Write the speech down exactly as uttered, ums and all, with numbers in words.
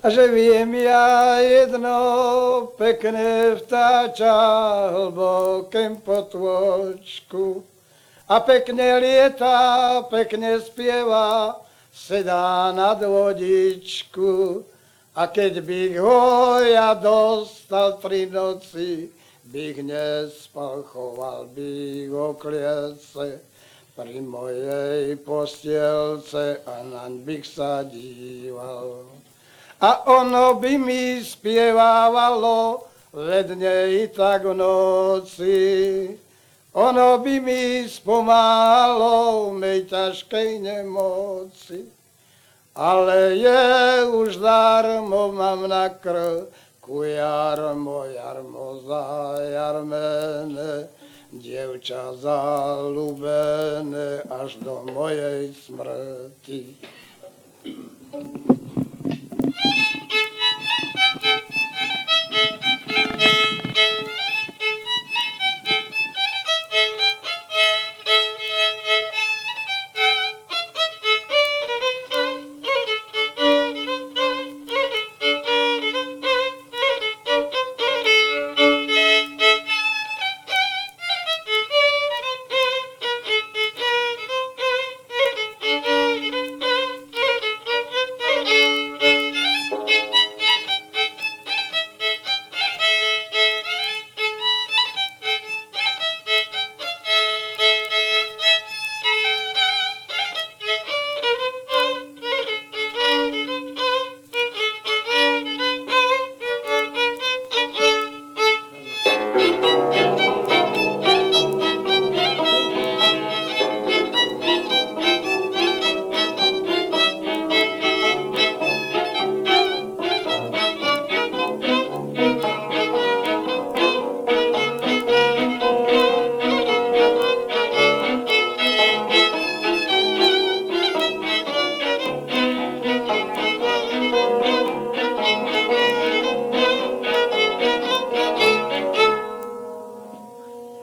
že viem ja jedno pekné vtáča hlbokém potôčku. A pekne lieta, pekne spieva, sedá nad vodičku. A keď bych ho ja dostal tri noci, bych nespal, choval bych ho kliece pri mojej postielce a naň bych sa díval. A ono by mi spievávalo ledne i tak v noci. Ono by mi spomáhalo v mej ťažkej nemoci. Ale je už darmo, mám na krku jarmo, jarmo za jarmene, dievča zalúbené až do mojej smrti.